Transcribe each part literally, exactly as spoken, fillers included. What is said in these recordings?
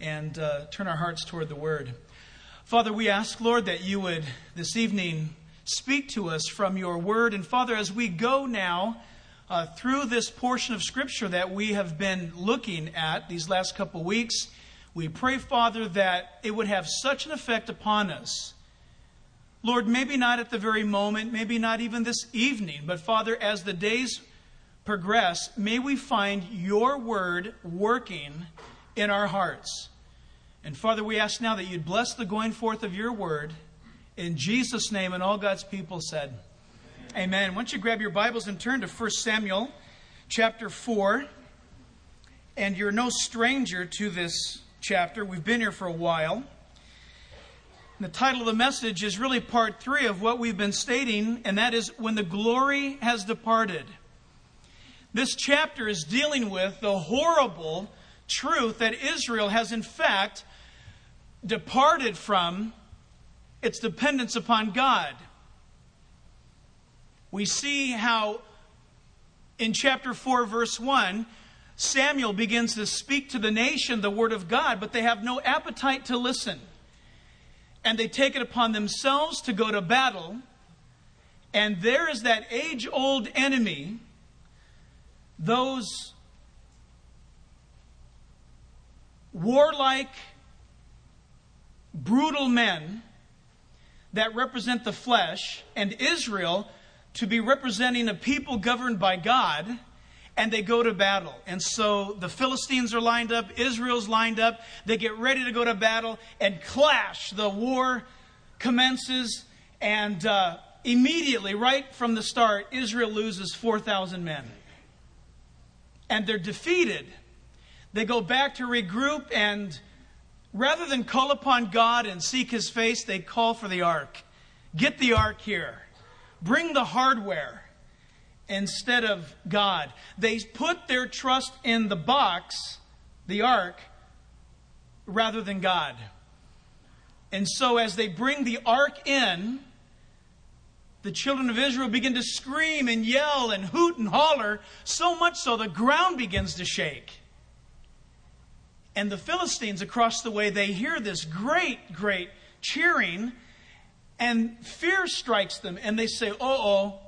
and uh, turn our hearts toward the Word. Father, we ask, Lord, that you would this evening speak to us from your Word. And Father, as we go now uh, through this portion of Scripture that we have been looking at these last couple weeks, we pray, Father, that it would have such an effect upon us. Lord, maybe not at the very moment, maybe not even this evening, but Father, as the days progress, may we find your Word working in our hearts. And Father, we ask now that you'd bless the going forth of your Word in Jesus' name, and all God's people said, Amen. Amen. Why don't you grab your Bibles and turn to First Samuel chapter four. And you're no stranger to this chapter. We've been here for a while. The title of the message is really part three of what we've been stating, and that is When the Glory Has Departed. This chapter is dealing with the horrible truth that Israel has in fact departed from its dependence upon God. We see how in chapter four, verse one, Samuel begins to speak to the nation the word of God, but they have no appetite to listen. And they take it upon themselves to go to battle. And there is that age-old enemy, those warlike, brutal men that represent the flesh, and Israel to be representing a people governed by God, and they go to battle. And so the Philistines are lined up, Israel's lined up, they get ready to go to battle, and clash. The war commences, and uh, immediately, right from the start, Israel loses four thousand men. And they're defeated. They go back to regroup, and rather than call upon God and seek His face, they call for the ark. Get the ark here. Bring the hardware instead of God. They put their trust in the box, the ark, rather than God. And so as they bring the ark in, the children of Israel begin to scream and yell and hoot and holler, so much so the ground begins to shake. And the Philistines across the way, they hear this great, great cheering, and fear strikes them, and they say, uh-oh,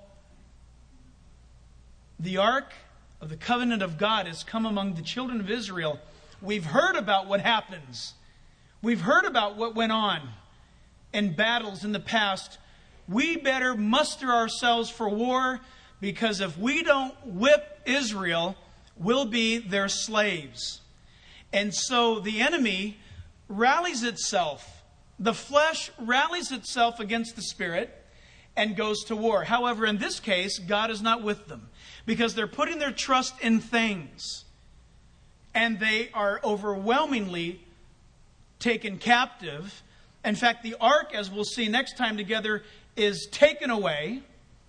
the ark of the covenant of God has come among the children of Israel. We've heard about what happens. We've heard about what went on in battles in the past. We better muster ourselves for war, because if we don't whip Israel, we'll be their slaves. And so the enemy rallies itself. The flesh rallies itself against the spirit and goes to war. However, in this case, God is not with them, because they're putting their trust in things. And they are overwhelmingly taken captive. In fact, the ark, as we'll see next time together, is taken away.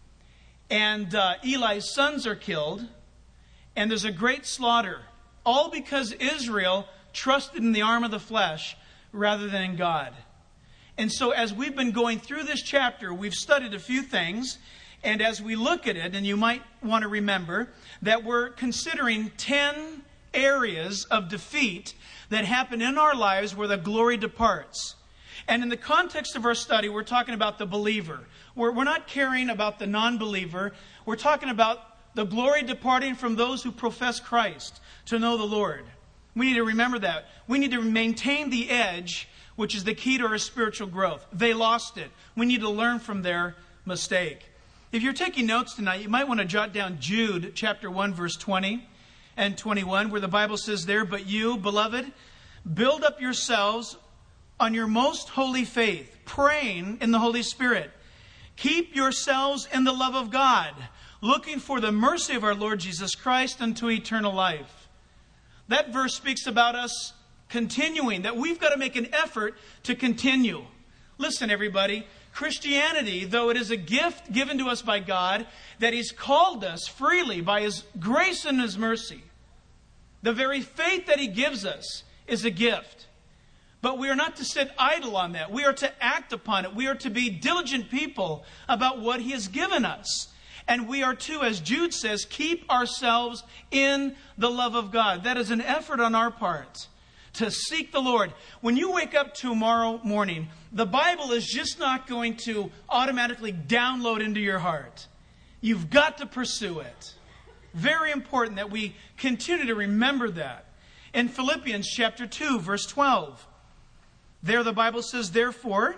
And uh, Eli's sons are killed. And there's a great slaughter. All because Israel trusted in the arm of the flesh rather than in God. And so as we've been going through this chapter, we've studied a few things. And as we look at it, and you might want to remember that we're considering ten areas of defeat that happen in our lives where the glory departs. And in the context of our study, we're talking about the believer. We're, we're not caring about the non-believer. We're talking about the glory departing from those who profess Christ to know the Lord. We need to remember that. We need to maintain the edge, which is the key to our spiritual growth. They lost it. We need to learn from their mistake. If you're taking notes tonight, you might want to jot down Jude chapter one, verse twenty and twenty-one, where the Bible says there, "But you, beloved, build up yourselves on your most holy faith, praying in the Holy Spirit. Keep yourselves in the love of God, looking for the mercy of our Lord Jesus Christ unto eternal life." That verse speaks about us continuing, that we've got to make an effort to continue. Listen, everybody, Christianity, though it is a gift given to us by God, that He's called us freely by His grace and His mercy, the very faith that He gives us is a gift. But we are not to sit idle on that. We are to act upon it. We are to be diligent people about what He has given us. And we are to, as Jude says, keep ourselves in the love of God. That is an effort on our part to seek the Lord. When you wake up tomorrow morning, the Bible is just not going to automatically download into your heart. You've got to pursue it. Very important that we continue to remember that. In Philippians chapter two, verse twelve, there the Bible says, therefore,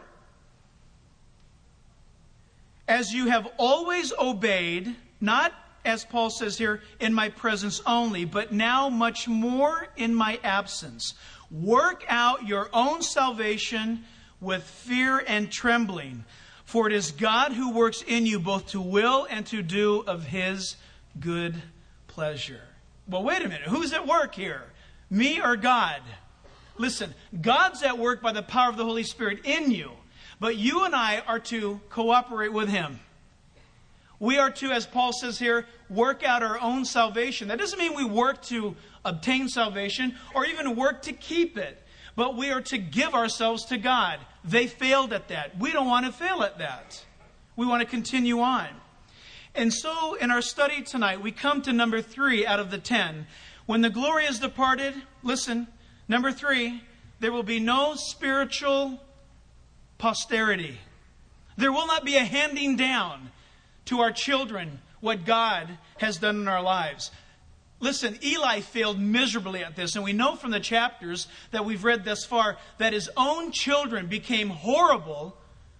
as you have always obeyed, not, as Paul says here, in my presence only, but now much more in my absence, work out your own salvation with fear and trembling. For it is God who works in you both to will and to do of His good pleasure. Well, wait a minute. Who's at work here? Me or God? Listen, God's at work by the power of the Holy Spirit in you. But you and I are to cooperate with Him. We are to, as Paul says here, work out our own salvation. That doesn't mean we work to obtain salvation or even work to keep it. But we are to give ourselves to God. They failed at that. We don't want to fail at that. We want to continue on. And so in our study tonight, we come to number three out of the ten. When the glory is departed, listen, number three, there will be no spiritual posterity. There will not be a handing down to our children what God has done in our lives. Listen, Eli failed miserably at this, and we know from the chapters that we've read thus far that his own children became horrible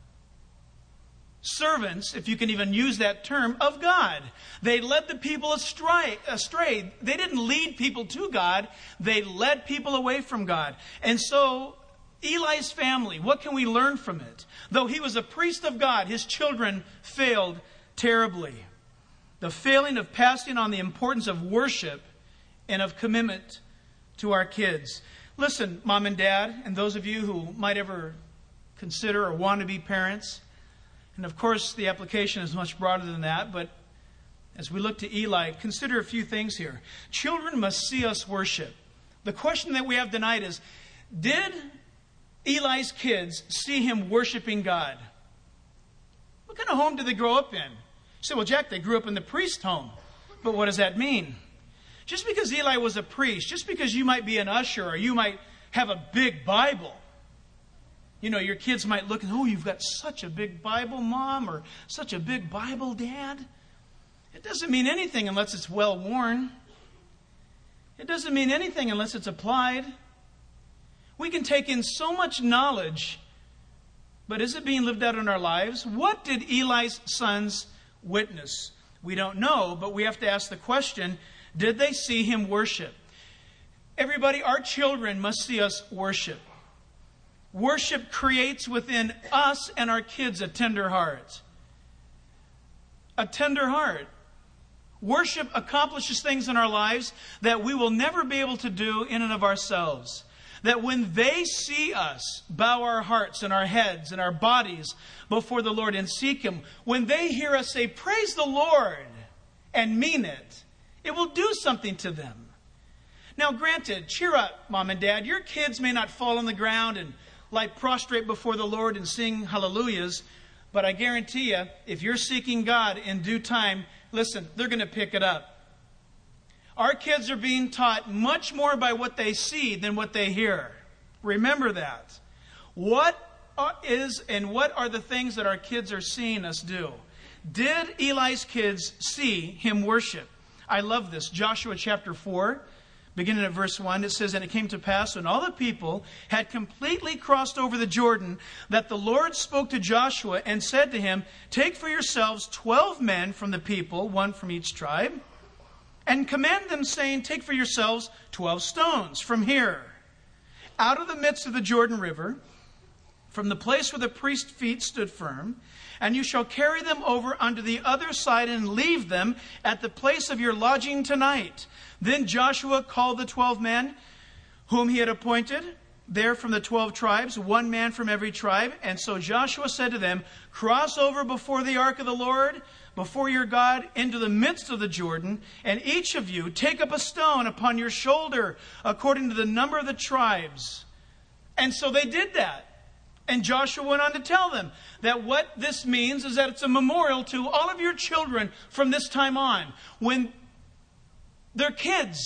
servants, if you can even use that term, of God. They led the people astray. astray. They didn't lead people to God. They led people away from God. And so, Eli's family, what can we learn from it? Though he was a priest of God, his children failed terribly. The failing of passing on the importance of worship and of commitment to our kids. Listen, Mom and Dad, and those of you who might ever consider or want to be parents, and of course the application is much broader than that, but as we look to Eli, consider a few things here. Children must see us worship. The question that we have tonight is, did Eli's kids see him worshiping God? What kind of home did they grow up in? You say, well, Jack, they grew up in the priest home. But what does that mean? Just because Eli was a priest, just because you might be an usher or you might have a big Bible, you know, your kids might look and, oh, you've got such a big Bible, Mom, or such a big Bible, Dad. It doesn't mean anything unless it's well worn. It doesn't mean anything unless it's applied. We can take in so much knowledge, but is it being lived out in our lives? What did Eli's sons witness? We don't know, but we have to ask the question, did they see him worship? Everybody, our children must see us worship. Worship creates within us and our kids a tender heart. A tender heart. Worship accomplishes things in our lives that we will never be able to do in and of ourselves. That when they see us bow our hearts and our heads and our bodies before the Lord and seek Him, when they hear us say, praise the Lord, and mean it, it will do something to them. Now, granted, cheer up, Mom and Dad. Your kids may not fall on the ground and lie prostrate before the Lord and sing hallelujahs, but I guarantee you, if you're seeking God in due time, listen, they're going to pick it up. Our kids are being taught much more by what they see than what they hear. Remember that. What is and what are the things that our kids are seeing us do? Did Eli's kids see him worship? I love this. Joshua chapter four, beginning at verse one, it says, and it came to pass when all the people had completely crossed over the Jordan, that the Lord spoke to Joshua and said to him, take for yourselves twelve men from the people, one from each tribe, and command them, saying, take for yourselves twelve stones from here, out of the midst of the Jordan River, from the place where the priest's feet stood firm, and you shall carry them over unto the other side and leave them at the place of your lodging tonight. Then Joshua called the twelve men whom he had appointed there from the twelve tribes, one man from every tribe. And so Joshua said to them, cross over before the ark of the Lord, before your God, into the midst of the Jordan, and each of you take up a stone upon your shoulder according to the number of the tribes. And so they did that. And Joshua went on to tell them that what this means is that it's a memorial to all of your children from this time on. When they're kids,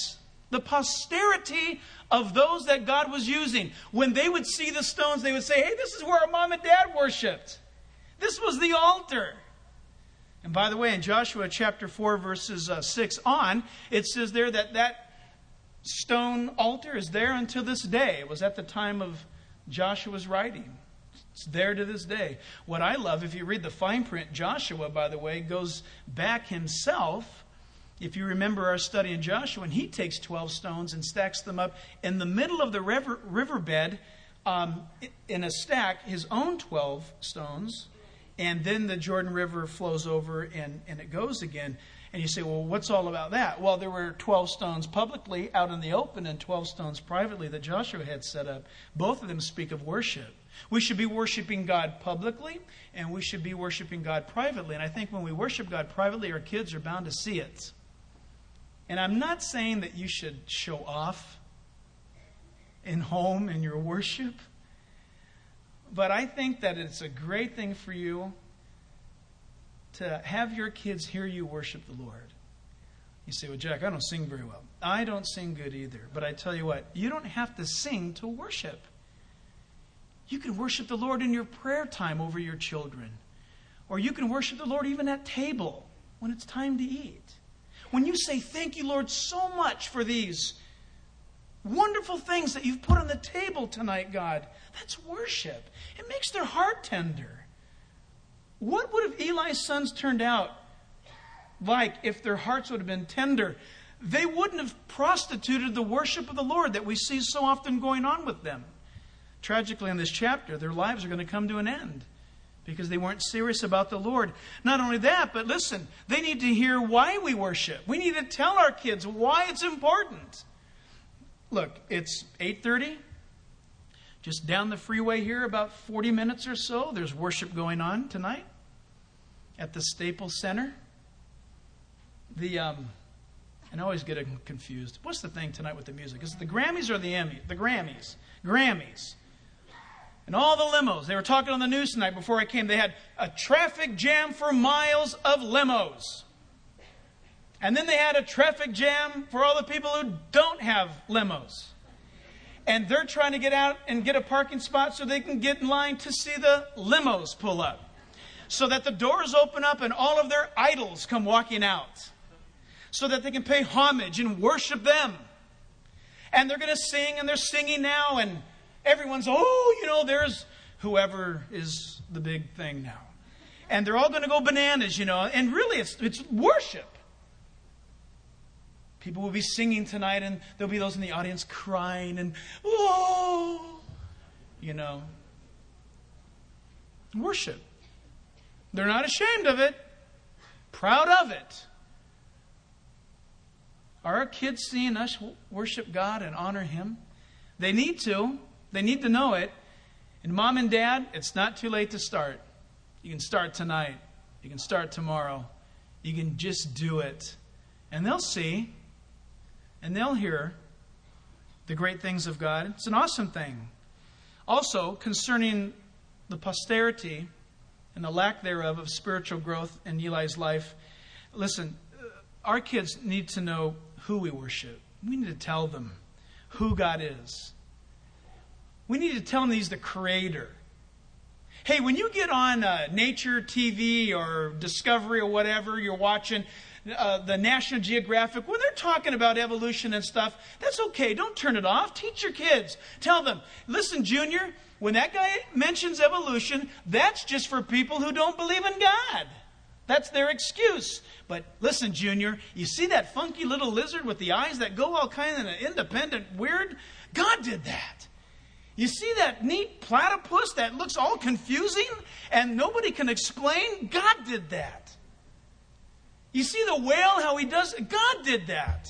The posterity of those that God was using. When they would see the stones, they would say, hey, this is where our mom and dad worshipped. This was the altar. And by the way, in Joshua chapter four, verses uh, six on, it says there that that stone altar is there until this day. It was at the time of Joshua's writing. It's there to this day. What I love, if you read the fine print, Joshua, by the way, goes back himself. If you remember our study in Joshua, and he takes twelve stones and stacks them up in the middle of the river, riverbed um, in a stack, his own twelve stones. And then the Jordan River flows over and, and it goes again. And you say, well, what's all about that? Well, there were twelve stones publicly out in the open and twelve stones privately that Joshua had set up. Both of them speak of worship. We should be worshiping God publicly and we should be worshiping God privately. And I think when we worship God privately, our kids are bound to see it. And I'm not saying that you should show off in home in your worship. But I think that it's a great thing for you to have your kids hear you worship the Lord. You say, well, Jack, I don't sing very well. I don't sing good either. But I tell you what, you don't have to sing to worship. You can worship the Lord in your prayer time over your children. Or you can worship the Lord even at table when it's time to eat. When you say, thank you, Lord, so much for these wonderful things that you've put on the table tonight, God. That's worship. It makes their heart tender. What would have Eli's sons turned out like if their hearts would have been tender? They wouldn't have prostituted the worship of the Lord that we see so often going on with them. Tragically, in this chapter, their lives are going to come to an end because they weren't serious about the Lord. Not only that, but listen, they need to hear why we worship. We need to tell our kids why it's important. Look, it's eight thirty. Just down the freeway here, about forty minutes or so, there's worship going on tonight at the Staples Center. The um, and I always get confused. What's the thing tonight with the music? Is it the Grammys or the Emmy? The Grammys. Grammys. And all the limos. They were talking on the news tonight before I came. They had a traffic jam for miles of limos. And then they had a traffic jam for all the people who don't have limos. And they're trying to get out and get a parking spot so they can get in line to see the limos pull up. So that the doors open up and all of their idols come walking out. So that they can pay homage and worship them. And they're going to sing, and they're singing now. And everyone's, oh, you know, there's whoever is the big thing now. And they're all going to go bananas, you know. And really, it's it's worship. People will be singing tonight, and there'll be those in the audience crying and, oh, you know. Worship. They're not ashamed of it. Proud of it. Are our kids seeing us worship God and honor Him? They need to. They need to know it. And mom and dad, it's not too late to start. You can start tonight. You can start tomorrow. You can just do it. And they'll see. And they'll hear the great things of God. It's an awesome thing. Also, concerning the posterity and the lack thereof of spiritual growth in Eli's life, listen, our kids need to know who we worship. We need to tell them who God is. We need to tell them He's the Creator. Hey, when you get on uh, Nature T V or Discovery or whatever you're watching, uh, the National Geographic, when they're talking about evolution and stuff, that's okay. Don't turn it off. Teach your kids. Tell them, listen, Junior, when that guy mentions evolution, that's just for people who don't believe in God. That's their excuse. But listen, Junior, you see that funky little lizard with the eyes that go all kind of independent, weird? God did that. You see that neat platypus that looks all confusing and nobody can explain? God did that. You see the whale, how he does it? God did that.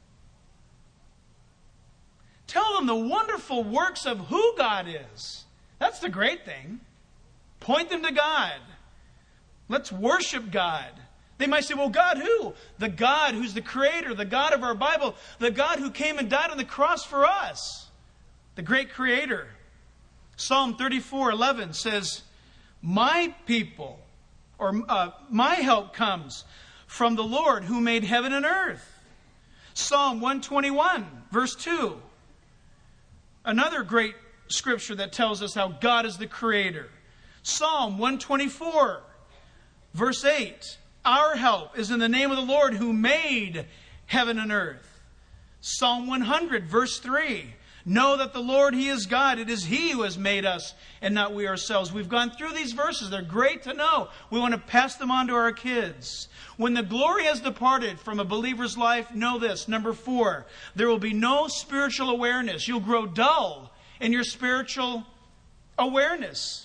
Tell them the wonderful works of who God is. That's the great thing. Point them to God. Let's worship God. They might say, well, God who? The God who's the Creator, the God of our Bible, the God who came and died on the cross for us. The great Creator. Psalm thirty-four eleven says, my people, or uh, my help comes from the Lord who made heaven and earth. Psalm one twenty-one, verse two. Another great scripture that tells us how God is the creator. Psalm one twenty-four, verse eight. Our help is in the name of the Lord who made heaven and earth. Psalm one hundred, verse three. Know that the Lord, He is God. It is He who has made us and not we ourselves. We've gone through these verses. They're great to know. We want to pass them on to our kids. When the glory has departed from a believer's life, know this. Number four, there will be no spiritual awareness. You'll grow dull in your spiritual awareness.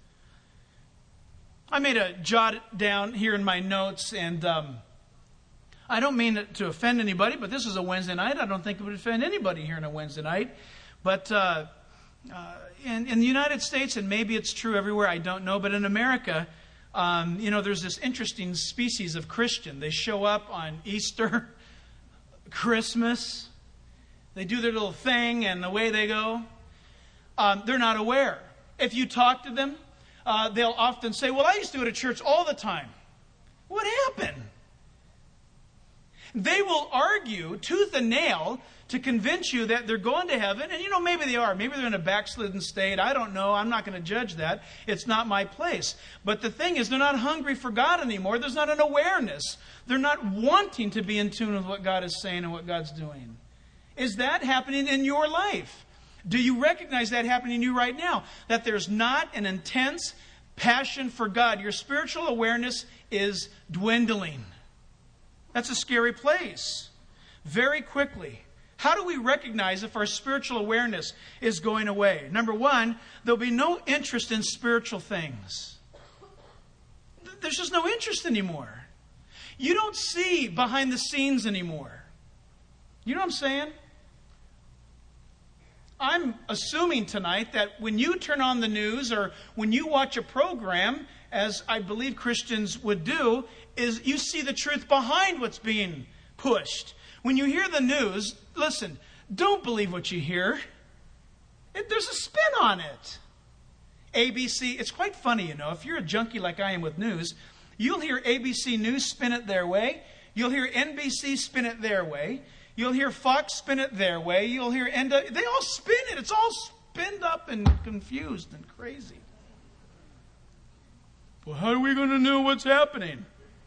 I made a jot down here in my notes, and um, I don't mean to offend anybody, but this is a Wednesday night. I don't think it would offend anybody here on a Wednesday night. But uh, uh, in, in the United States, and maybe it's true everywhere, I don't know, but in America, um, you know, there's this interesting species of Christian. They show up on Easter, Christmas. They do their little thing, and away they go. Um, they're not aware. If you talk to them, uh, they'll often say, well, I used to go to church all the time. What happened? They will argue tooth and nail to convince you that they're going to heaven. And, you know, maybe they are. Maybe they're in a backslidden state. I don't know. I'm not going to judge that. It's not my place. But the thing is, they're not hungry for God anymore. There's not an awareness. They're not wanting to be in tune with what God is saying and what God's doing. Is that happening in your life? Do you recognize that happening in you right now? That there's not an intense passion for God. Your spiritual awareness is dwindling. That's a scary place. Very quickly. How do we recognize if our spiritual awareness is going away? Number one, there'll be no interest in spiritual things. There's just no interest anymore. You don't see behind the scenes anymore. You know what I'm saying? I'm assuming tonight that when you turn on the news or when you watch a program, as I believe Christians would do, is you see the truth behind what's being pushed. When you hear the news, listen, don't believe what you hear. It, there's a spin on it. A B C, it's quite funny, you know, if you're a junkie like I am with news, you'll hear A B C News spin it their way. You'll hear N B C spin it their way. You'll hear Fox spin it their way. You'll hear N W. They all spin it. It's all spinned up and confused and crazy. Well, how are we going to know what's happening?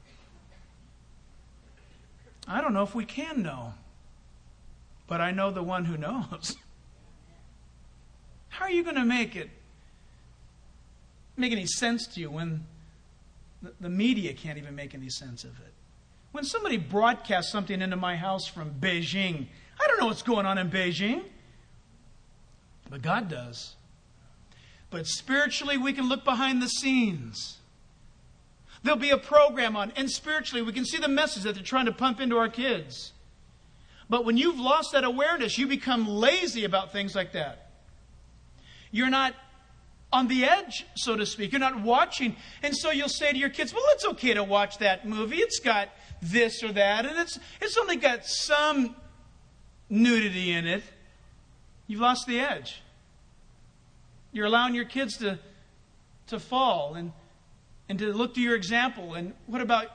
I don't know if we can know. But I know the one who knows. How are you going to make it make any sense to you when the, the media can't even make any sense of it? When somebody broadcasts something into my house from Beijing, I don't know what's going on in Beijing. But God does. But spiritually, we can look behind the scenes. There'll be a program on, and spiritually, we can see the message that they're trying to pump into our kids. But when you've lost that awareness, you become lazy about things like that. You're not on the edge, so to speak. You're not watching. And so you'll say to your kids, well, it's okay to watch that movie. It's got this or that, and it's it's only got some nudity in it. You've lost the edge. You're allowing your kids to, to fall and, and to look to your example. And what about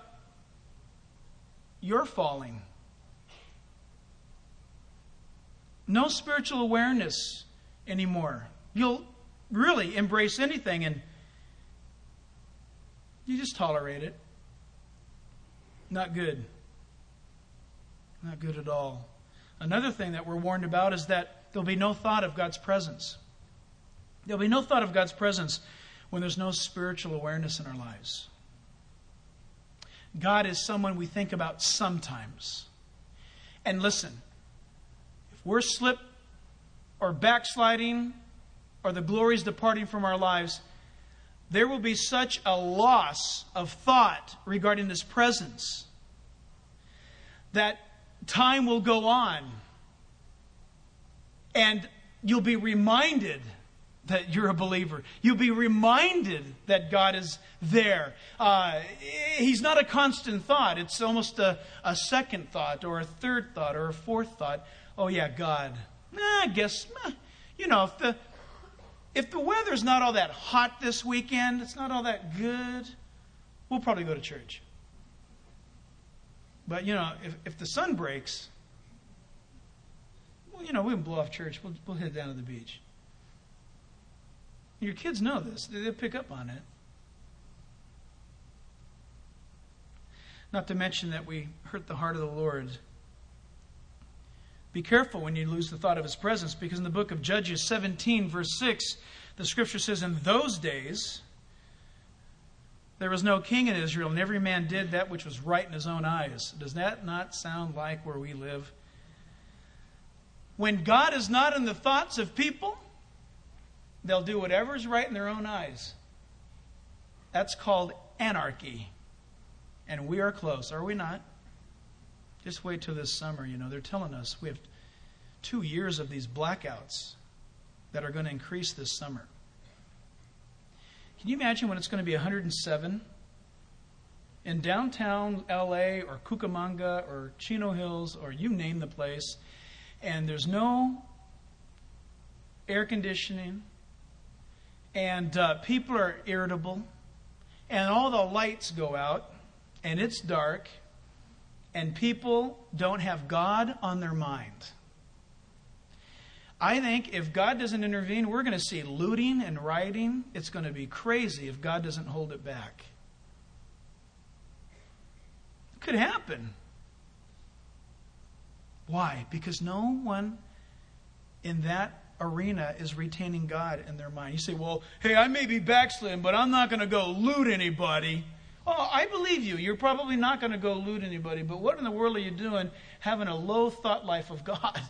your falling? No spiritual awareness anymore. You'll really embrace anything and you just tolerate it. Not good. Not good at all. Another thing that we're warned about is that there'll be no thought of God's presence. There'll be no thought of God's presence when there's no spiritual awareness in our lives. God is someone we think about sometimes. And listen, if we're slip or backsliding or the glory's departing from our lives, there will be such a loss of thought regarding His presence that time will go on and you'll be reminded that you're a believer. You'll be reminded that God is there. Uh, he's not a constant thought. It's almost a, a second thought or a third thought or a fourth thought. Oh yeah, God. Eh, I guess, eh, you know, if the If the weather's not all that hot this weekend, it's not all that good, we'll probably go to church. But, you know, if, if the sun breaks, well, you know, we can blow off church. We'll, we'll head down to the beach. Your kids know this. They'll pick up on it. Not to mention that we hurt the heart of the Lord. Be careful when you lose the thought of His presence, because in the book of Judges seventeen, verse six, the Scripture says, in those days there was no king in Israel, and every man did that which was right in his own eyes. Does that not sound like where we live? When God is not in the thoughts of people, they'll do whatever is right in their own eyes. That's called anarchy. And we are close, are we not? Just wait till this summer. You know, they're telling us we have two years of these blackouts that are going to increase this summer. Can you imagine when it's going to be one hundred seven in downtown L A or Cucamonga or Chino Hills or you name the place, and there's no air conditioning, and uh, people are irritable, and all the lights go out, and it's dark, and people don't have God on their mind. I think if God doesn't intervene, we're going to see looting and rioting. It's going to be crazy if God doesn't hold it back. It could happen. Why? Because no one in that arena is retaining God in their mind. You say, well, hey, I may be backslidden, but I'm not going to go loot anybody. Oh, I believe you. You're probably not going to go loot anybody, but what in the world are you doing having a low thought life of God?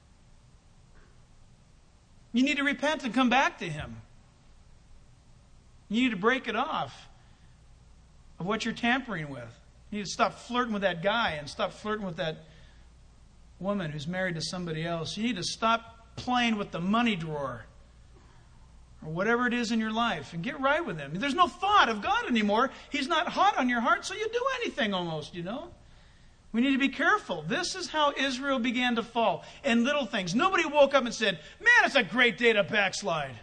You need to repent and come back to Him. You need to break it off of what you're tampering with. You need to stop flirting with that guy and stop flirting with that woman who's married to somebody else. You need to stop playing with the money drawer or whatever it is in your life and get right with Him. There's no thought of God anymore. He's not hot on your heart, so you do anything almost, you know. We need to be careful. This is how Israel began to fall. In little things. Nobody woke up and said, man, it's a great day to backslide.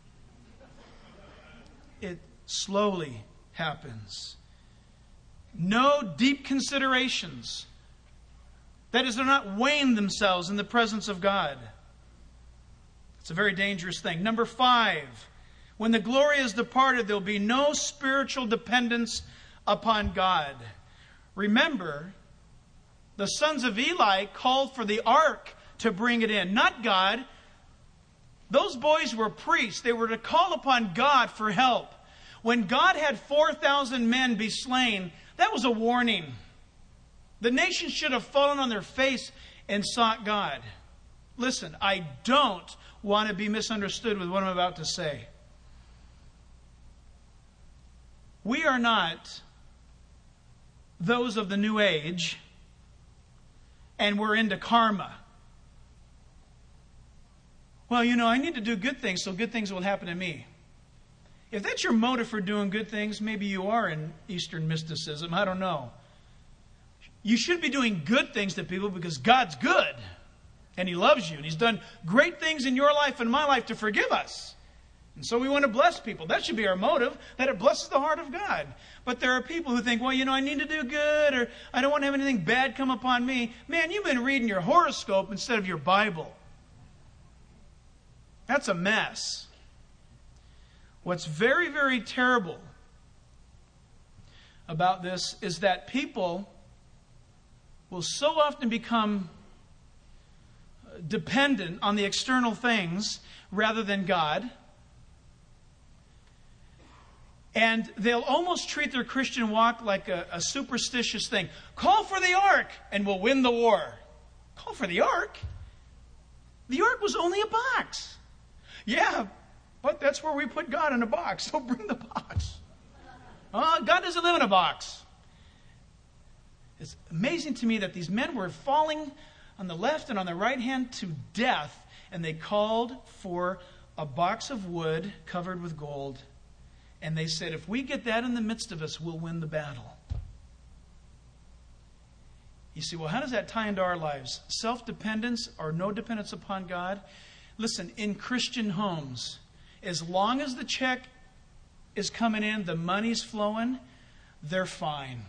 It slowly happens. No deep considerations. That is, they're not weighing themselves in the presence of God. It's a very dangerous thing. Number five, when the glory is departed, there will be no spiritual dependence upon God. Remember, the sons of Eli called for the ark to bring it in, not God. Those boys were priests. They were to call upon God for help. When God had four thousand men be slain, that was a warning. The nation should have fallen on their face and sought God. Listen, I don't want to be misunderstood with what I'm about to say. We are not those of the New Age, and we're into karma. Well, you know, I need to do good things so good things will happen to me. If that's your motive for doing good things, maybe you are in Eastern mysticism. I don't know. You should be doing good things to people because God's good. And He loves you. And He's done great things in your life and my life to forgive us. And so we want to bless people. That should be our motive, that it blesses the heart of God. But there are people who think, well, you know, I need to do good, or I don't want to have anything bad come upon me. Man, you've been reading your horoscope instead of your Bible. That's a mess. What's very, very terrible about this is that people will so often become dependent on the external things rather than God. And they'll almost treat their Christian walk like a, a superstitious thing. Call for the ark and we'll win the war. Call for the ark? The ark was only a box. Yeah, but that's where we put God, in a box. So bring the box. Uh, God doesn't live in a box. It's amazing to me that these men were falling on the left and on the right hand to death, and they called for a box of wood covered with gold. And they said, if we get that in the midst of us, we'll win the battle. You see, well, how does that tie into our lives? Self-dependence or no dependence upon God? Listen, in Christian homes, as long as the check is coming in, the money's flowing, they're fine.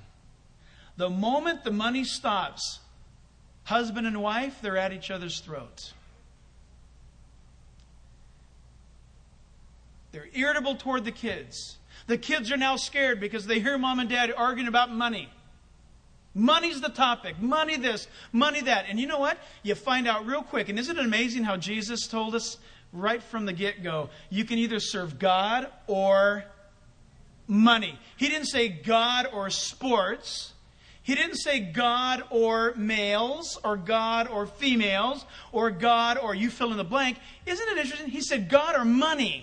The moment the money stops, husband and wife, they're at each other's throats. They're irritable toward the kids. The kids are now scared because they hear mom and dad arguing about money. Money's the topic. Money this, money that. And you know what? You find out real quick. And isn't it amazing how Jesus told us right from the get-go, you can either serve God or money. He didn't say God or sports. He didn't say God or males or God or females or God or you fill in the blank. Isn't it interesting? He said God or money.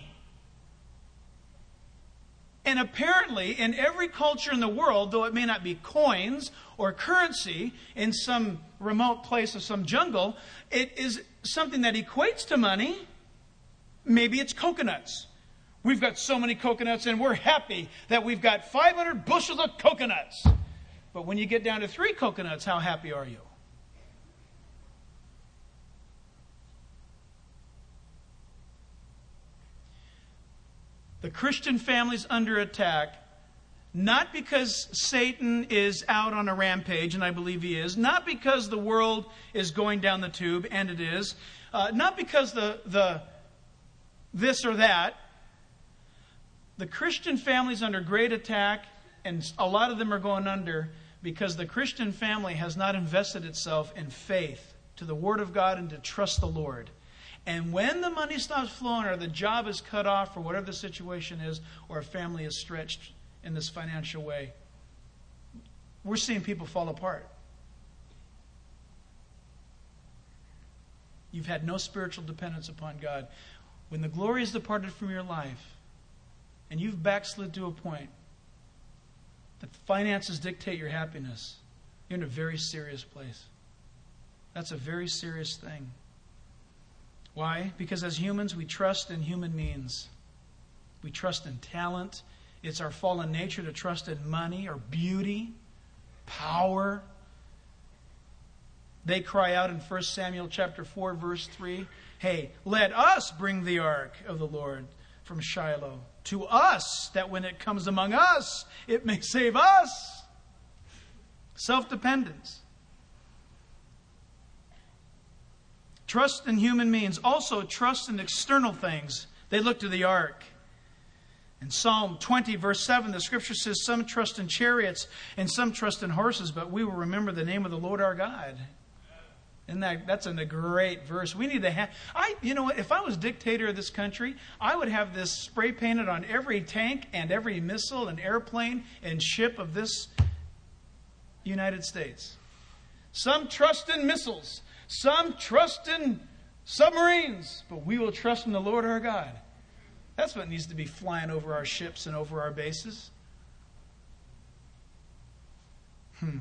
And apparently, in every culture in the world, though it may not be coins or currency in some remote place of some jungle, it is something that equates to money. Maybe it's coconuts. We've got so many coconuts and we're happy that we've got five hundred bushels of coconuts. But when you get down to three coconuts, how happy are you? The Christian family's under attack, not because Satan is out on a rampage, and I believe he is, not because the world is going down the tube, and it is, uh, not because the, the this or that. The Christian family's under great attack, and a lot of them are going under because the Christian family has not invested itself in faith to the Word of God and to trust the Lord. And when the money stops flowing or the job is cut off or whatever the situation is, or a family is stretched in this financial way, we're seeing people fall apart. You've had no spiritual dependence upon God. When the glory is departed from your life and you've backslid to a point that finances dictate your happiness, you're in a very serious place. That's a very serious thing. Why? Because as humans, we trust in human means. We trust in talent. It's our fallen nature to trust in money or beauty, power. They cry out in First Samuel chapter four, verse three, hey, let us bring the ark of the Lord from Shiloh to us, that when it comes among us, it may save us. Self-dependence. Trust in human means. Also, trust in external things. They look to the ark. In Psalm twenty, verse seven, the scripture says, some trust in chariots and some trust in horses, but we will remember the name of the Lord our God. And that, that's a great verse. We need to have, I, you know what, if I was dictator of this country, I would have this spray painted on every tank and every missile and airplane and ship of this United States. Some trust in missiles. Some trust in submarines, but we will trust in the Lord our God. That's what needs to be flying over our ships and over our bases. Hmm.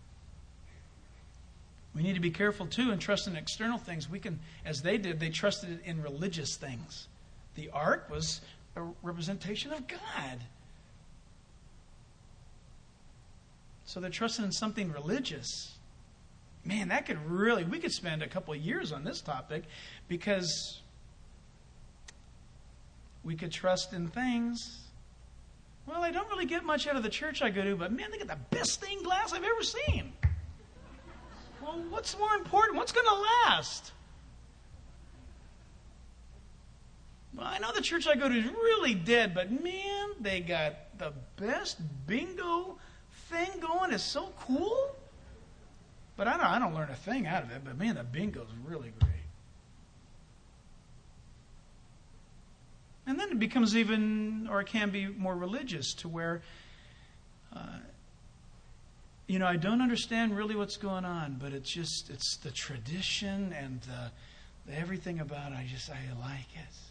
We need to be careful too and trust in external things. We can, as they did, they trusted in religious things. The ark was a representation of God. So they're trusting in something religious. Man, that could really, we could spend a couple of years on this topic because we could trust in things. Well, I don't really get much out of the church I go to, but man, they got the best stained glass I've ever seen. Well, what's more important? What's going to last? Well, I know the church I go to is really dead, but man, they got the best bingo thing going. It's so cool. But I don't, I don't learn a thing out of it. But man, the bingo is really great. And then it becomes even, or it can be more religious to where, uh, you know, I don't understand really what's going on, but it's just, it's the tradition and the, the everything about it. I just, I like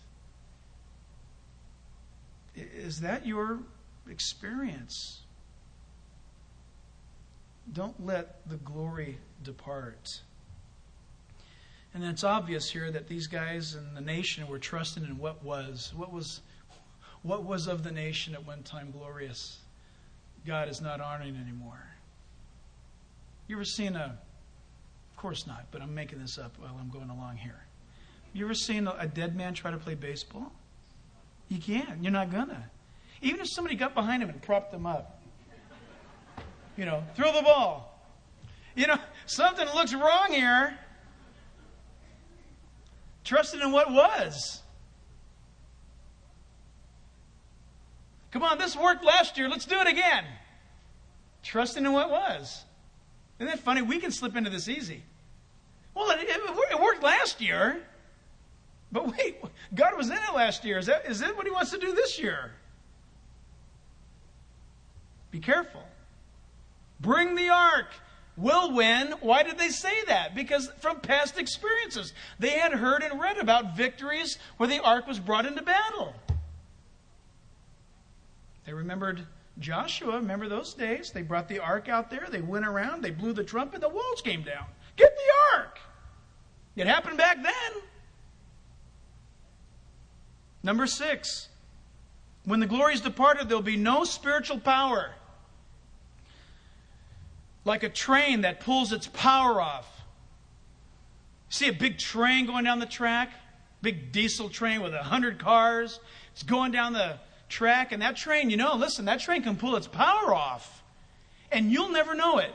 it. Is that your experience? Don't let the glory depart. And it's obvious here that these guys in the nation were trusting in what was. What was what was of the nation at one time glorious. God is not honoring anymore. You ever seen a, of course not, but I'm making this up while I'm going along here. You ever seen a, a dead man try to play baseball? You can't. You're not gonna. Even if somebody got behind him and propped him up. You know, throw the ball. You know, something looks wrong here. Trusting in what was. Come on, this worked last year. Let's do it again. Trusting in what was. Isn't that funny? We can slip into this easy. Well, it, it, it worked last year. But wait, God was in it last year. Is that, is that what he wants to do this year? Be careful. Bring the ark. We'll win. Why did they say that? Because from past experiences, they had heard and read about victories where the ark was brought into battle. They remembered Joshua. Remember those days? They brought the ark out there. They went around. They blew the trumpet. The walls came down. Get the ark. It happened back then. Number six. When the glory's departed, there'll be no spiritual power. Like a train that pulls its power off. See a big train going down the track? Big diesel train with a hundred cars. It's going down the track. And that train, you know, listen, that train can pull its power off. And you'll never know it.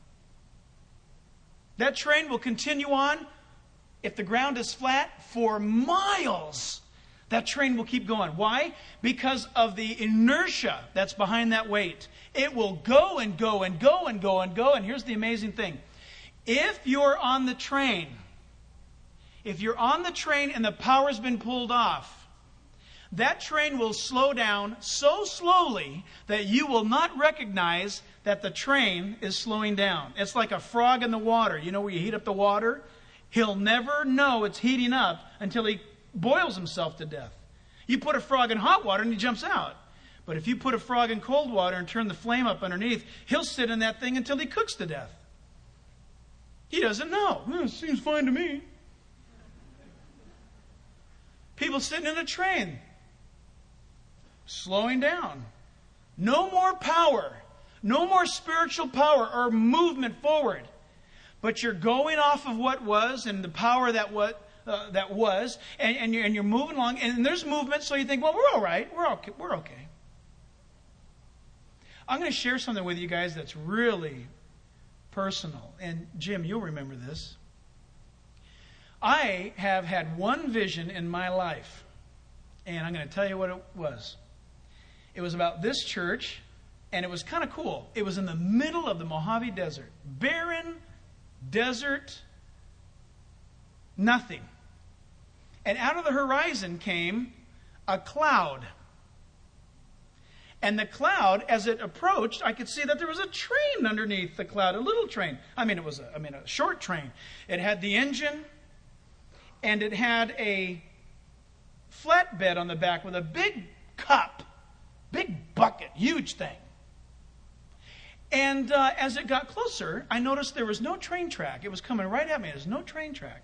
That train will continue on, if the ground is flat, for miles. That train will keep going. Why? Because of the inertia that's behind that weight. It will go and go and go and go and go. And here's the amazing thing. If you're on the train, if you're on the train and the power's been pulled off, that train will slow down so slowly that you will not recognize that the train is slowing down. It's like a frog in the water. You know where you heat up the water? He'll never know it's heating up until he boils himself to death. You put a frog in hot water and he jumps out. But if you put a frog in cold water and turn the flame up underneath, he'll sit in that thing until he cooks to death. He doesn't know. Well, it seems fine to me. People sitting in a train, slowing down. No more power. No more spiritual power or movement forward. But you're going off of what was and the power that what uh, that was, and, and, you're, and you're moving along, and there's movement, so you think, well, we're all right. We're okay. We're okay. I'm going to share something with you guys that's really personal. And Jim, you'll remember this. I have had one vision in my life, and I'm going to tell you what it was. It was about this church, and it was kind of cool. It was in the middle of the Mojave Desert. Barren desert, nothing. And out of the horizon came a cloud. And the cloud, as it approached, I could see that there was a train underneath the cloud, a little train. I mean, it was a, I mean, a short train. It had the engine, and it had a flatbed on the back with a big cup, big bucket, huge thing. And uh, as it got closer, I noticed there was no train track. It was coming right at me. There was no train track.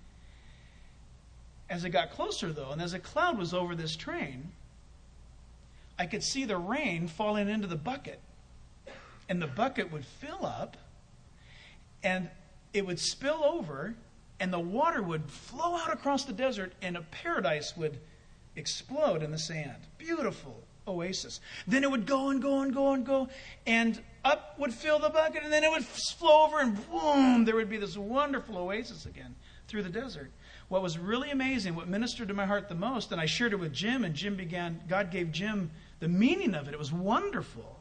As it got closer, though, and as a cloud was over this train, I could see the rain falling into the bucket. And the bucket would fill up, and it would spill over, and the water would flow out across the desert, and a paradise would explode in the sand. Beautiful oasis. Then it would go and go and go and go, and up would fill the bucket, and then it would flow over, and boom, there would be this wonderful oasis again through the desert. What was really amazing, what ministered to my heart the most, and I shared it with Jim, and Jim began, God gave Jim the meaning of it. It was wonderful.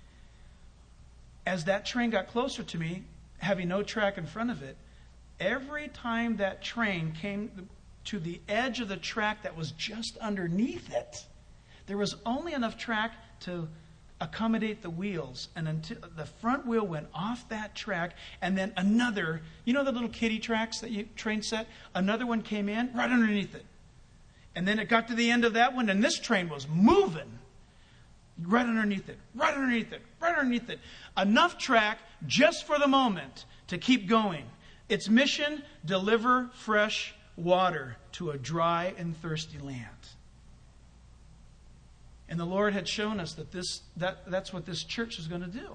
As that train got closer to me, having no track in front of it, every time that train came to the edge of the track that was just underneath it, there was only enough track to accommodate the wheels. And until the front wheel went off that track, and then another, you know the little kiddie tracks that you train set? Another one came in right underneath it. And then it got to the end of that one, and this train was moving right underneath it, right underneath it, right underneath it. Enough track just for the moment to keep going. Its mission, deliver fresh water to a dry and thirsty land. And the Lord had shown us that this that, that's what this church is going to do.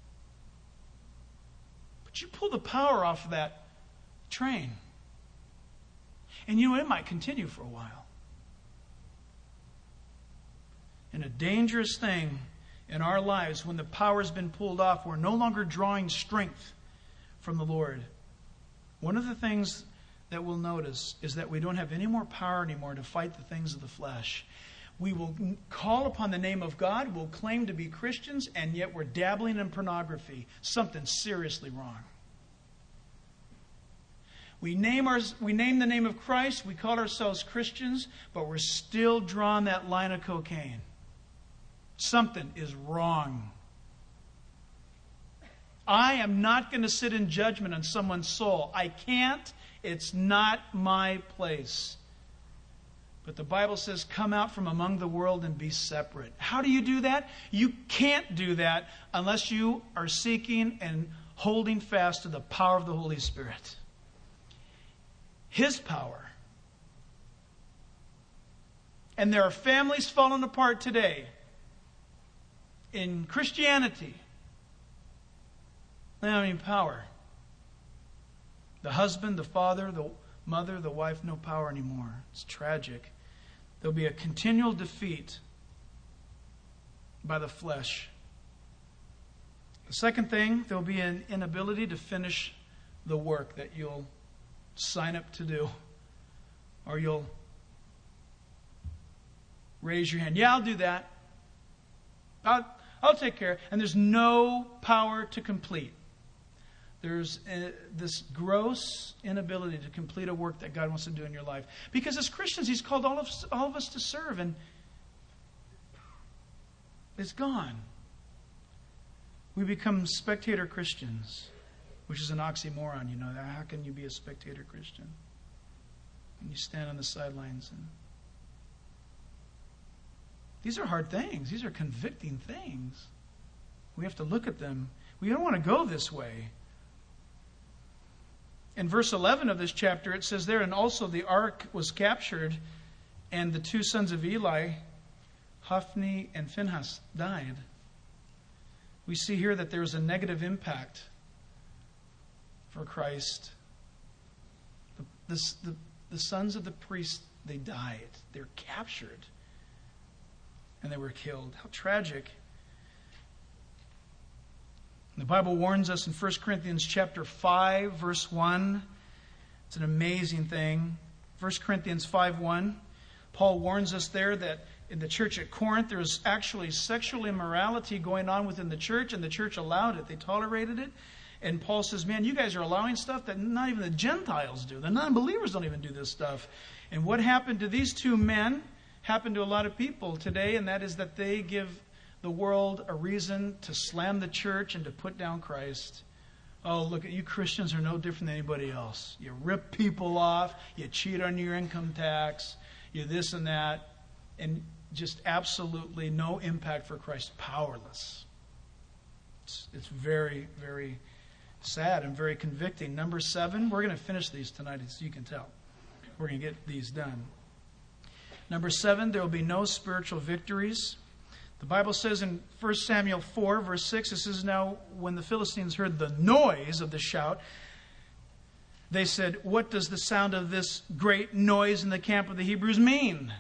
But you pull the power off of that train, and you know, it might continue for a while. And a dangerous thing in our lives, when the power's been pulled off, we're no longer drawing strength from the Lord. One of the things that we'll notice is that we don't have any more power anymore to fight the things of the flesh. We will call upon the name of God, we'll claim to be Christians, and yet we're dabbling in pornography. Something seriously wrong. We name, our, we name the name of Christ, we call ourselves Christians, but we're still drawing that line of cocaine. Something is wrong. I am not going to sit in judgment on someone's soul. I can't. It's not my place. But the Bible says, come out from among the world and be separate. How do you do that? You can't do that unless you are seeking and holding fast to the power of the Holy Spirit. His power. And there are families falling apart today in Christianity. They don't have any power. The husband, the father, the mother, the wife, no power anymore. It's tragic. There'll be a continual defeat by the flesh. The second thing, there'll be an inability to finish the work that you'll sign up to do. Or you'll raise your hand. Yeah, I'll do that. I'll, I'll take care. And there's no power to complete. There's a, this gross inability to complete a work that God wants to do in your life. Because as Christians, He's called all of, all of us to serve, and it's gone. We become spectator Christians, which is an oxymoron, you know. How can you be a spectator Christian? And you stand on the sidelines. And these are hard things. These are convicting things. We have to look at them. We don't want to go this way. In verse eleven of this chapter, it says there, and also the ark was captured, and the two sons of Eli, Hophni and Phinehas, died. We see here that there is a negative impact for Christ. The, the, the, the sons of the priest, they died. They're captured. And they were killed. How tragic. The Bible warns us in First Corinthians chapter five, verse one. It's an amazing thing. First Corinthians five one. Paul warns us there that in the church at Corinth, there was actually sexual immorality going on within the church, and the church allowed it. They tolerated it. And Paul says, man, you guys are allowing stuff that not even the Gentiles do. The non-believers don't even do this stuff. And what happened to these two men happened to a lot of people today, and that is that they give the world a reason to slam the church and to put down Christ. Oh, look, you Christians are no different than anybody else. You rip people off, you cheat on your income tax, you this and that, and just absolutely no impact for Christ. Powerless. It's, it's very, very sad and very convicting. Number seven, we're going to finish these tonight, as you can tell. We're going to get these done. Number seven, there will be no spiritual victories. The Bible says in First Samuel four, verse six, it says, now when the Philistines heard the noise of the shout, they said, what does the sound of this great noise in the camp of the Hebrews mean?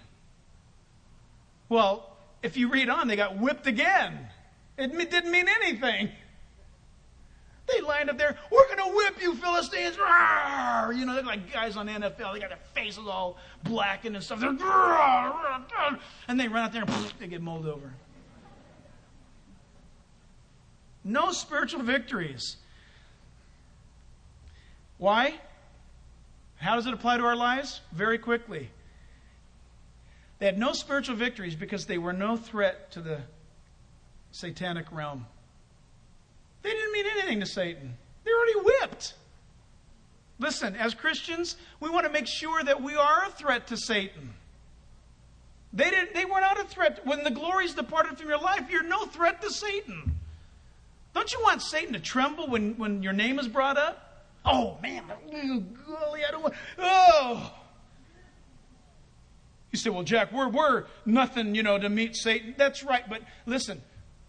Well, if you read on, they got whipped again. It didn't mean anything. They lined up there, we're going to whip you, Philistines. Rawr! You know, they're like guys on the N F L. They got their faces all blackened and stuff. They're, and they run out there and they get mowed over. No spiritual victories. Why? How does it apply to our lives? Very quickly. They had no spiritual victories because they were no threat to the satanic realm. They didn't mean anything to Satan. They're already whipped. Listen, as Christians, we want to make sure that we are a threat to Satan. They didn't. They were not a threat. When the glory's departed from your life, you're no threat to Satan. Don't you want Satan to tremble when, when your name is brought up? Oh, man, golly, I don't want... Oh! You say, well, Jack, we're, we're nothing, you know, to meet Satan. That's right, but listen.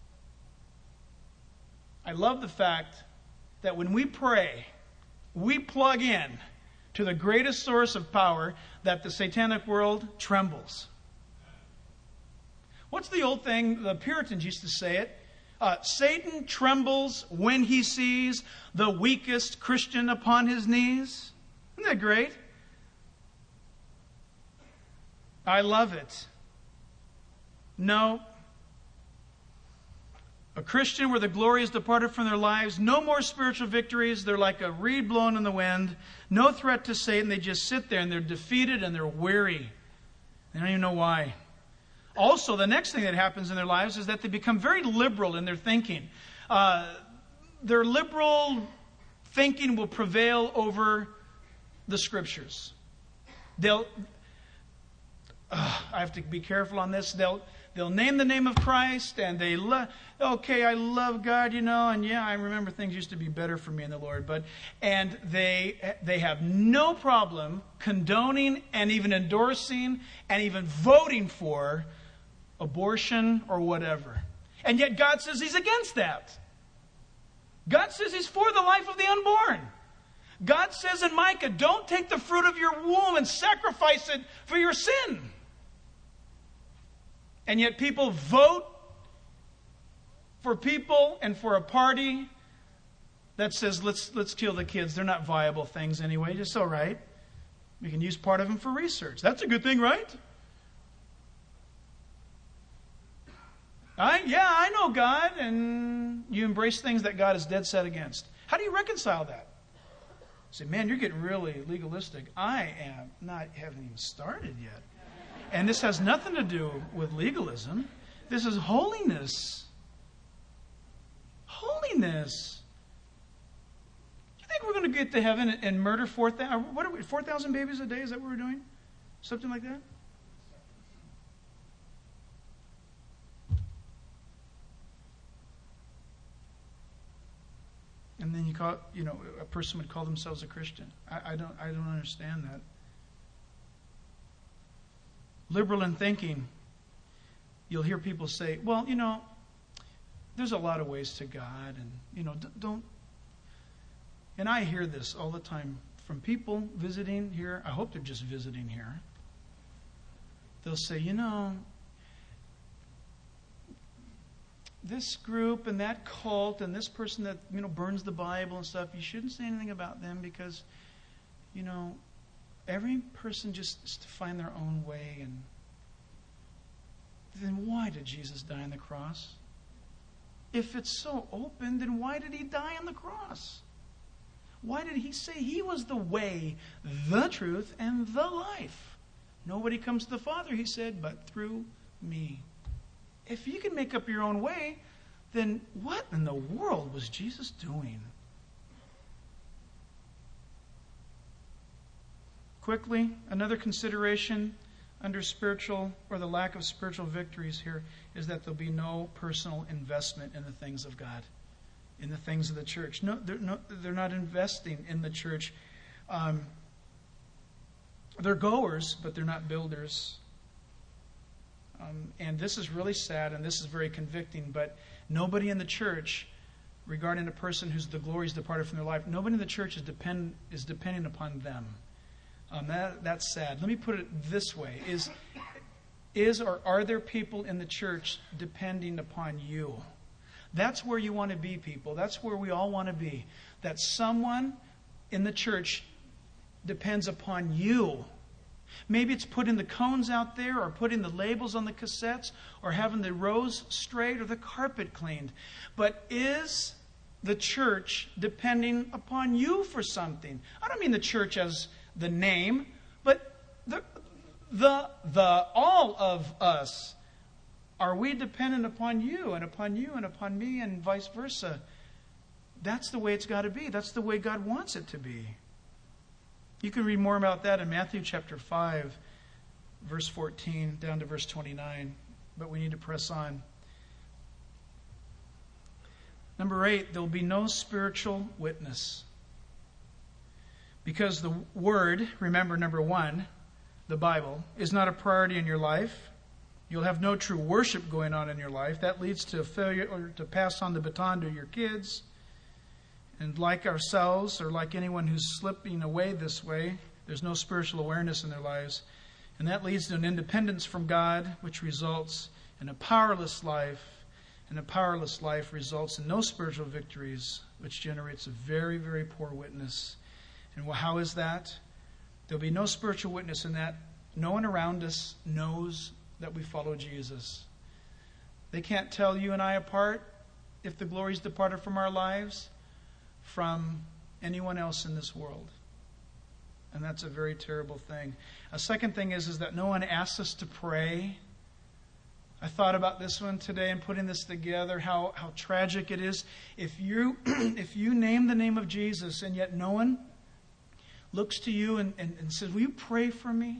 I love the fact that when we pray, we plug in to the greatest source of power that the satanic world trembles. What's the old thing? The Puritans used to say it. Uh, Satan trembles when he sees the weakest Christian upon his knees. Isn't that great? I love it. No. A Christian where the glory is departed from their lives, no more spiritual victories. They're like a reed blown in the wind. No threat to Satan. They just sit there and they're defeated and they're weary. They don't even know why. Also, the next thing that happens in their lives is that they become very liberal in their thinking. Uh, their liberal thinking will prevail over the Scriptures. They'll, uh, I have to be careful on this. They'll they'll name the name of Christ, and they lo- okay, I love God, you know, and yeah, I remember things used to be better for me in the Lord, but and they they have no problem condoning and even endorsing and even voting for abortion or whatever. And yet God says He's against that. God says He's for the life of the unborn. God says in Micah, don't take the fruit of your womb and sacrifice it for your sin. And yet people vote for people and for a party that says, let's let's kill the kids. They're not viable things anyway. It's all right. We can use part of them for research. That's a good thing, right? I, yeah, I know God, and you embrace things that God is dead set against. How do you reconcile that? Say, man, you're getting really legalistic. I am not, haven't even started yet. And this has nothing to do with legalism. This is holiness. Holiness. You think we're going to get to heaven and, and murder four thousand? What are we? Four thousand babies a day? Is that what we're doing? Something like that. And then you call, you know, a person would call themselves a Christian. I, I don't, I don't understand that. Liberal in thinking, you'll hear people say, "Well, you know, there's a lot of ways to God, and you know, don't." And I hear this all the time from people visiting here. I hope they're just visiting here. They'll say, "You know, this group and that cult and this person that, you know, burns the Bible and stuff, you shouldn't say anything about them because, you know, every person just is to find their own way. And then why did Jesus die on the cross? If it's so open, then why did He die on the cross? Why did He say He was the way, the truth, and the life? Nobody comes to the Father, He said, but through me." If you can make up your own way, then what in the world was Jesus doing? Quickly, another consideration under spiritual, or the lack of spiritual victories here, is that there'll be no personal investment in the things of God, in the things of the church. No, they're, no, they're not investing in the church. Um, they're goers, but they're not builders. Um, and this is really sad, and this is very convicting, but nobody in the church, regarding a person whose the glory is departed from their life, nobody in the church is depend is depending upon them. Um, that, that's sad. Let me put it this way. Is, is or are there people in the church depending upon you? That's where you want to be, people. That's where we all want to be. That someone in the church depends upon you. Maybe it's putting the cones out there, or putting the labels on the cassettes, or having the rows straight, or the carpet cleaned. But is the church depending upon you for something? I don't mean the church as the name, but the the the all of us. Are we dependent upon you and upon you and upon me and vice versa? That's the way it's got to be. That's the way God wants it to be. You can read more about that in Matthew chapter five, verse fourteen, down to verse twenty-nine. But we need to press on. Number eight, there will be no spiritual witness. Because the Word, remember number one, the Bible, is not a priority in your life. You'll have no true worship going on in your life. That leads to a failure or to pass on the baton to your kids. And like ourselves, or like anyone who's slipping away this way, there's no spiritual awareness in their lives. And that leads to an independence from God, which results in a powerless life. And a powerless life results in no spiritual victories, which generates a very, very poor witness. And well, how is that? There'll be no spiritual witness in that. No one around us knows that we follow Jesus. They can't tell you and I apart if the glory's departed from our lives from anyone else in this world. And that's a very terrible thing. A second thing is, is that no one asks us to pray. I thought about this one today and putting this together, how, how tragic it is. If you if you name the name of Jesus and yet no one looks to you and, and, and says, will you pray for me?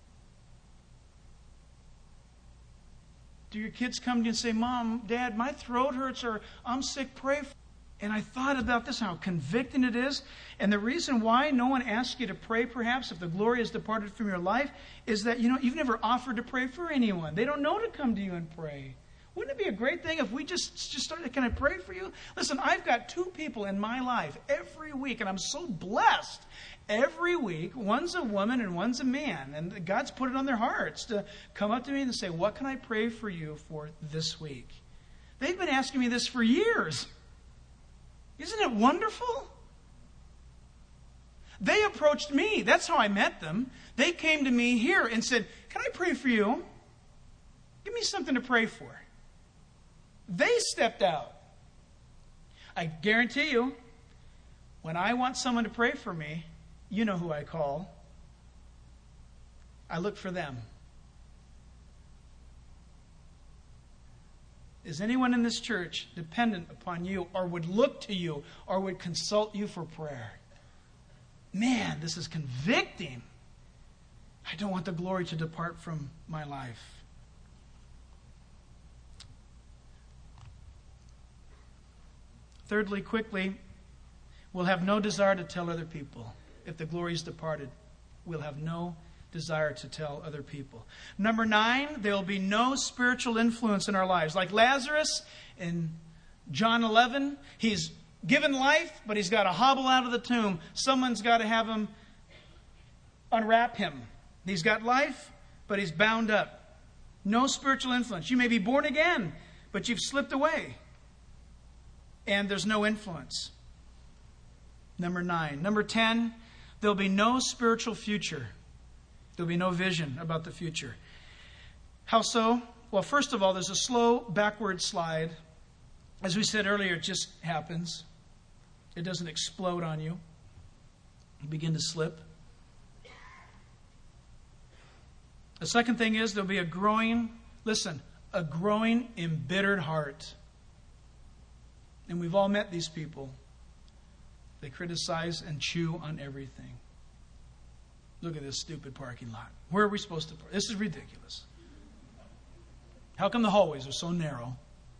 Do your kids come to you and say, Mom, Dad, my throat hurts, or I'm sick, pray for me? And I thought about this, how convicting it is. And the reason why no one asks you to pray, perhaps, if the glory has departed from your life, is that, you know, you've never offered to pray for anyone. They don't know to come to you and pray. Wouldn't it be a great thing if we just, just started, can I pray for you? Listen, I've got two people in my life every week, and I'm so blessed. Every week, one's a woman and one's a man. And God's put it on their hearts to come up to me and say, what can I pray for you for this week? They've been asking me this for years. Isn't it wonderful? They approached me. That's how I met them. They came to me here and said, can I pray for you? Give me something to pray for. They stepped out. I guarantee you, when I want someone to pray for me, you know who I call. I look for them. Is anyone in this church dependent upon you, or would look to you, or would consult you for prayer? Man, this is convicting. I don't want the glory to depart from my life. Thirdly, quickly, we'll have no desire to tell other people. If the glory is departed, we'll have no desire to tell other people. Number nine, there will be no spiritual influence in our lives. Like Lazarus in John eleven, he's given life, but he's got to hobble out of the tomb. Someone's got to have him unwrap him. He's got life, but he's bound up. No spiritual influence. You may be born again, but you've slipped away. And there's no influence. Number nine. Number ten, there'll be no spiritual future. There'll be no vision about the future. How so? Well, first of all, there's a slow backward slide. As we said earlier, it just happens. It doesn't explode on you. You begin to slip. The second thing is there'll be a growing, listen, a growing embittered heart. And we've all met these people. They criticize and chew on everything. Look at this stupid parking lot. Where are we supposed to park? This is ridiculous. How come the hallways are so narrow?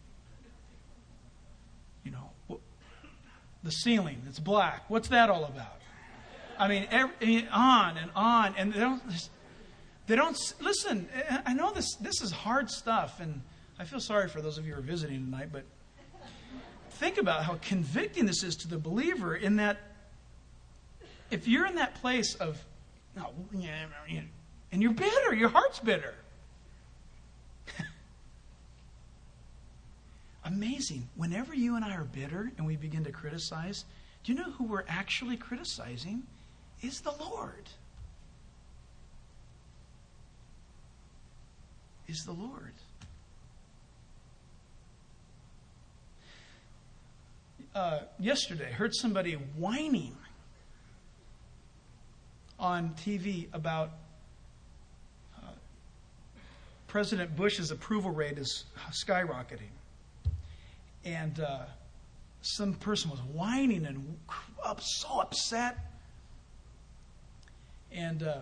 You know, the ceiling, it's black. What's that all about? I mean, every, on and on. And they don't, they don't, listen, I know this, this is hard stuff. And I feel sorry for those of you who are visiting tonight, but think about how convicting this is to the believer, in that if you're in that place of, oh, and you're bitter, your heart's bitter. Amazing. Whenever you and I are bitter and we begin to criticize, do you know who we're actually criticizing? Is the Lord. Is the Lord. Uh, yesterday, I heard somebody whining on T V about uh, President Bush's approval rate is skyrocketing. And uh, some person was whining and up, so upset. And uh,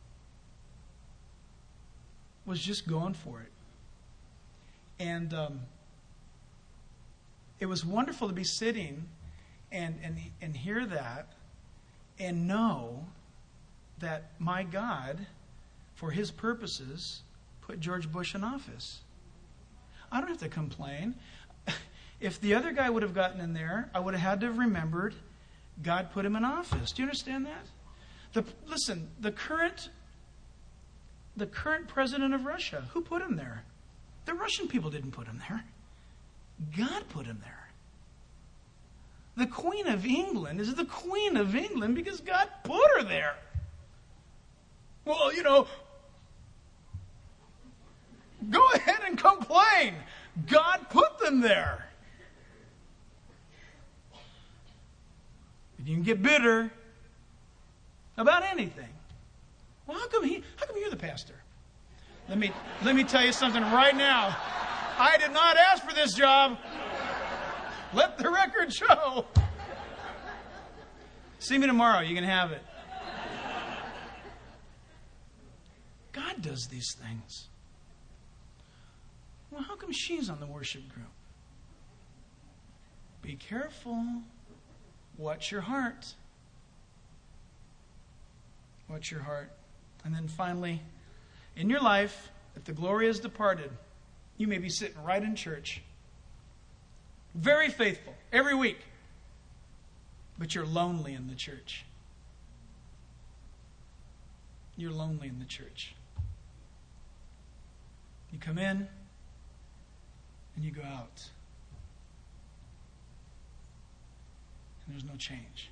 was just going for it. And um, it was wonderful to be sitting and, and, and hear that and know that my God, for his purposes, put George Bush in office. I don't have to complain. If the other guy would have gotten in there, I would have had to have remembered God put him in office. Do you understand that? The, listen, the current, the current president of Russia, who put him there? The Russian people didn't put him there. God put him there. The Queen of England is the Queen of England because God put her there. Well, you know, go ahead and complain. God put them there. You can get bitter about anything. Well, how come he? How come you're the pastor? Let me let me tell you something right now. I did not ask for this job. Let the record show. See me tomorrow. You can have it. God does these things. Well, how come she's on the worship group? Be careful. Watch your heart. Watch your heart. And then finally, in your life, if the glory has departed, you may be sitting right in church. Very faithful, every week. But you're lonely in the church. You're lonely in the church. You come in and you go out. And there's no change.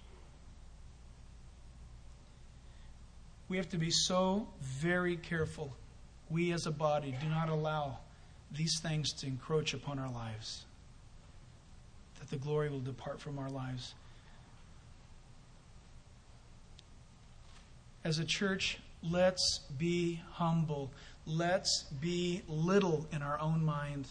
We have to be so very careful. We as a body do not allow these things to encroach upon our lives. That the glory will depart from our lives. As a church, let's be humble. Let's be little in our own mind.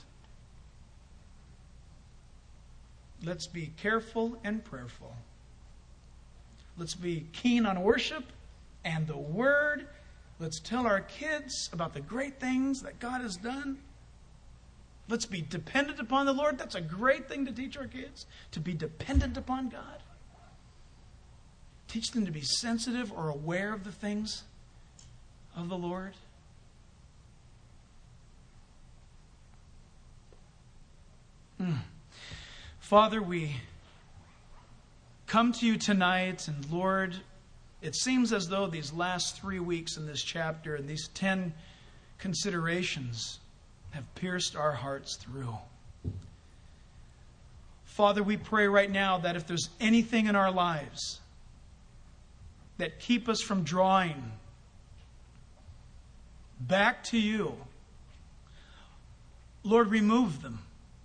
Let's be careful and prayerful. Let's be keen on worship and the Word. Let's tell our kids about the great things that God has done. Let's be dependent upon the Lord. That's a great thing to teach our kids, to be dependent upon God. Teach them to be sensitive or aware of the things of the Lord. Mm. Father, we come to you tonight, and Lord, it seems as though these last three weeks in this chapter and these ten considerations have pierced our hearts through. Father, we pray right now that if there's anything in our lives that keep us from drawing back to you, Lord, remove them.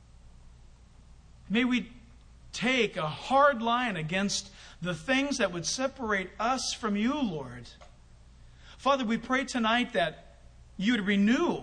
May we take a hard line against the things that would separate us from you, Lord. Father, we pray tonight that you would renew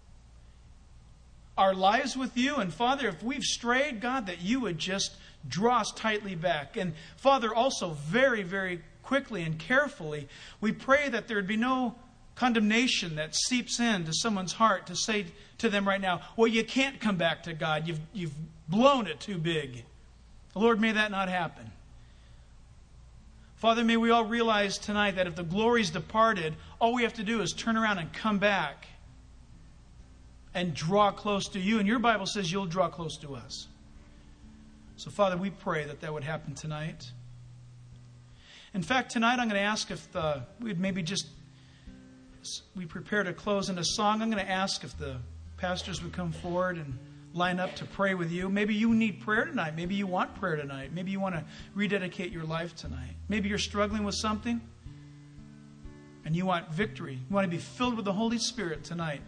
our lives with you. And Father, if we've strayed, God, that you would just draw us tightly back. And Father, also very, very quickly and carefully, we pray that there would be no condemnation that seeps into someone's heart to say to them right now, well, you can't come back to God. You've, you've blown it too big. Lord, may that not happen. Father, may we all realize tonight that if the glory's departed, all we have to do is turn around and come back and draw close to you. And your Bible says you'll draw close to us. So, Father, we pray that that would happen tonight. In fact, tonight I'm going to ask if the, we'd maybe just, we prepare to close in a song. I'm going to ask if the pastors would come forward and line up to pray with you. Maybe you need prayer tonight. Maybe you want prayer tonight. Maybe you want to rededicate your life tonight. Maybe you're struggling with something and you want victory. You want to be filled with the Holy Spirit tonight.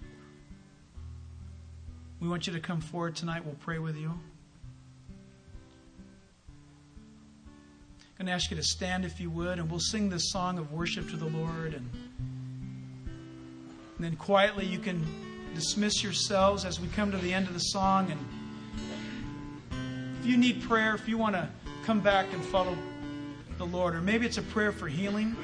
We want you to come forward tonight. We'll pray with you. I'm going to ask you to stand if you would, and we'll sing this song of worship to the Lord. And, and then quietly you can dismiss yourselves as we come to the end of the song. And if you need prayer, if you want to come back and follow the Lord, or maybe it's a prayer for healing.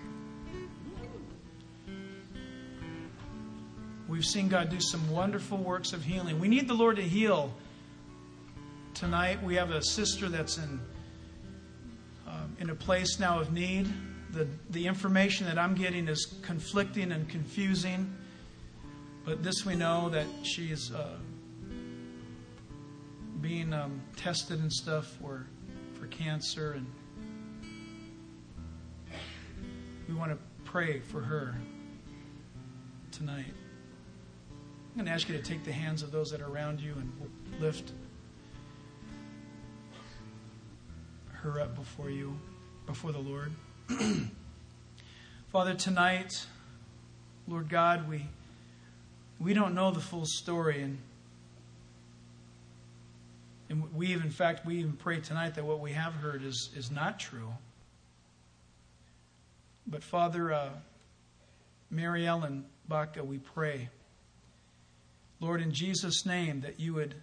We've seen God do some wonderful works of healing. We need the Lord to heal tonight. We have a sister that's in um, in a place now of need. The, the information that I'm getting is conflicting and confusing. But this we know that she is uh, being um, tested and stuff for, for cancer. And we want to pray for her tonight. I'm going to ask you to take the hands of those that are around you and lift her up before you, before the Lord. Father, tonight, Lord God, we we don't know the full story, and And we even, in fact, we even pray tonight that what we have heard is, is not true. But Father, uh, Mary Ellen Baca, we pray, Lord, in Jesus' name, that you would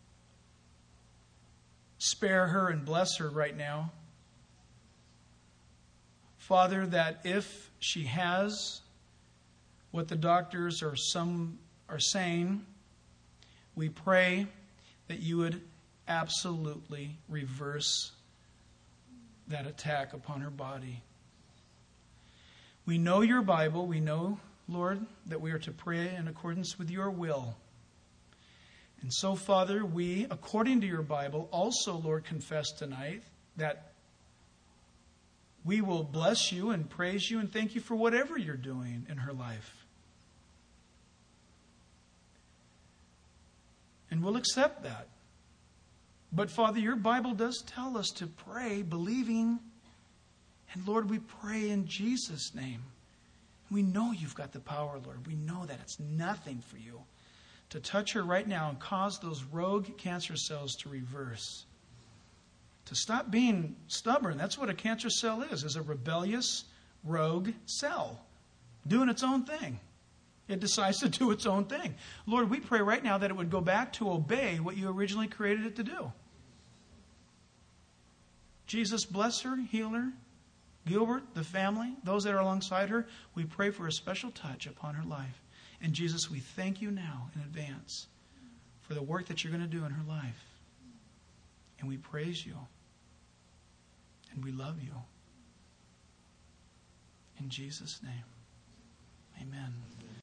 spare her and bless her right now. Father, that if she has what the doctors or some are saying, we pray that you would absolutely reverse that attack upon her body. We know your Bible. We know, Lord, that we are to pray in accordance with your will. And so, Father, we, according to your Bible, also, Lord, confess tonight that we will bless you and praise you and thank you for whatever you're doing in her life. And we'll accept that. But, Father, your Bible does tell us to pray believing. And, Lord, we pray in Jesus' name. We know you've got the power, Lord. We know that it's nothing for you to touch her right now and cause those rogue cancer cells to reverse. To stop being stubborn. That's what a cancer cell is, is a rebellious, rogue cell doing its own thing. It decides to do its own thing. Lord, we pray right now that it would go back to obey what you originally created it to do. Jesus, bless her, heal her. Gilbert, the family, those that are alongside her, we pray for a special touch upon her life. And Jesus, we thank you now in advance for the work that you're going to do in her life. And we praise you. And we love you. In Jesus' name, amen.